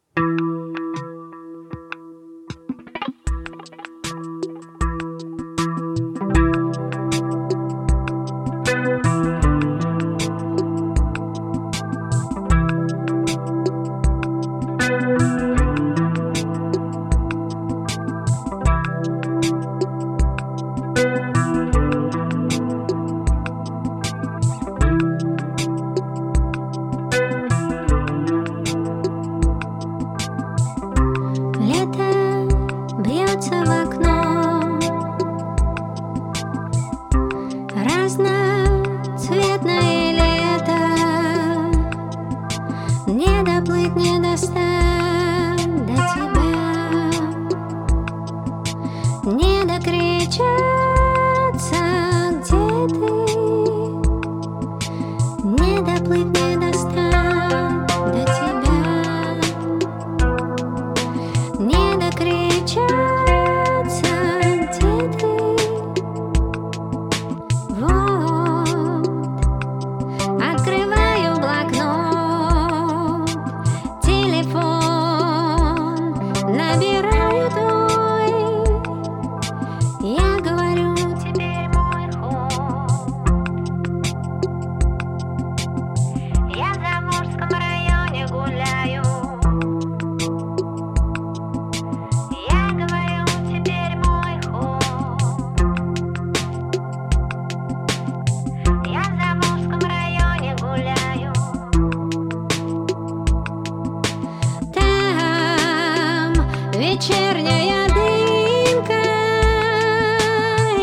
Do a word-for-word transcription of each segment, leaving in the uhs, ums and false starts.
В окно разноцветное лето, не доплыть, не достать до тебя, не докричаться, где ты, не доплыть, не достать до тебя, не докричаться. Набираю твой, я говорю, теперь мой ход. Я в Заморском районе гуляю, я говорю, теперь мой ход. Я в Заморском районе гуляю. Вечерняя дымка и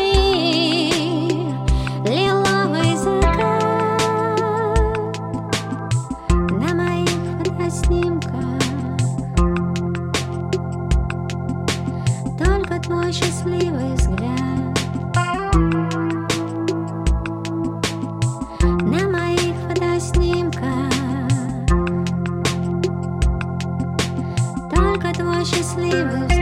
лиловый закат на моих фотоснимках. Только твой счастливый взгляд на моих фотоснимках. Только твой счастливый взгляд.